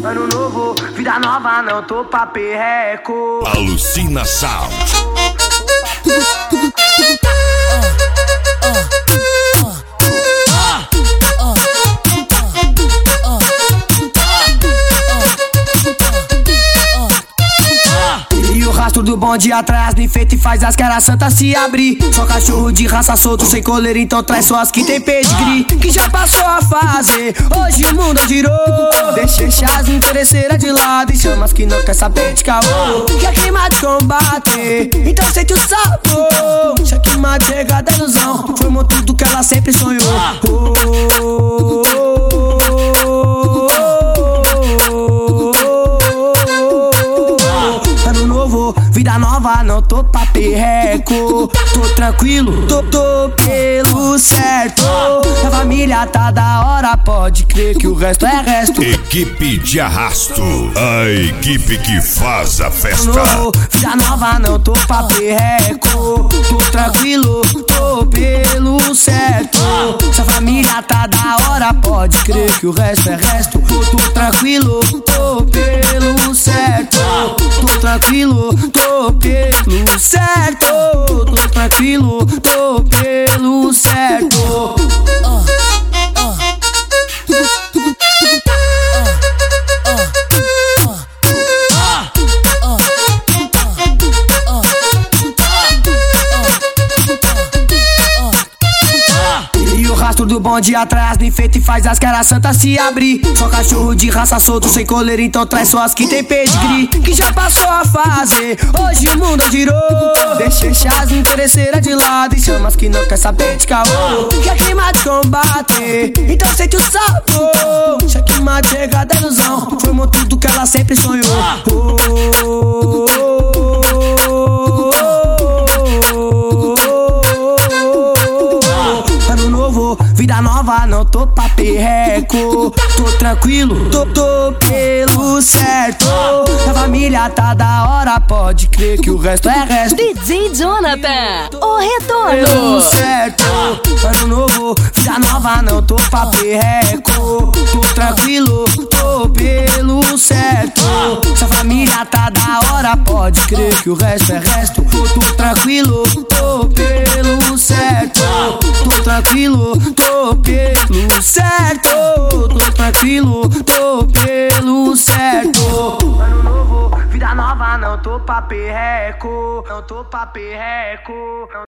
Ano novo, vida nova, não tô pra perreco. Alucina Sound. E o rastro do bonde atrás do enfeite faz as caras santas se abrir. Só cachorro de raça solto sem coleira, então traz só as que tem pedigree. Que já passou a fase, hoje o mundo girou. Deixa as interesseiras de lado e chama as que não quer saber de caô. Quer queimar de combate, então sente o sabor. Checkmate, chegada da ilusão, formou tudo que ela sempre sonhou. Ano novo, vida nova, não tô pra perreco. Tô tranquilo, tô pelo certo. A família tá da hora, pode crer que o resto é resto. Equipe de arrasto, a equipe que faz a festa. Ano novo, vida nova, não tô pra perreco. Tô tranquilo, tô pelo certo. Se a família tá da hora, pode crer que o resto é resto. Tô tranquilo, tô pelo certo. Tô tranquilo, tô pelo certo. Tô tranquilo, tô pelo certo. E o rastro do bonde atrás do enfeite faz as caras santas se abrir. Só cachorro de raça solto sem coleira, então traz só as que tem pedigree. Que já passou a fase, hoje o mundo girou. Deixa as interesseiras de lado e chama as que não quer saber de caô. Quer queimar de combate, então sente o sabor. Checkmate, chegada da ilusão, formou tudo que ela sempre sonhou. Ano novo, vida nova, não tô pra perreco. Tô tranquilo, tô pelo certo. A família tá da hora, pode crer que o resto é resto. DJ Jonathan, o Pelo retorno. certo. Ano novo, vida nova, não tô pra perreco. Tô tranquilo, tô pelo certo. Se a família tá da hora, pode crer que o resto é resto. Tô tranquilo, tô pelo certo. Tô tranquilo, tô pelo certo. Tô tranquilo, tô pelo certo. Ano novo, vida nova, não tô pra perreco. Não tô pra perreco.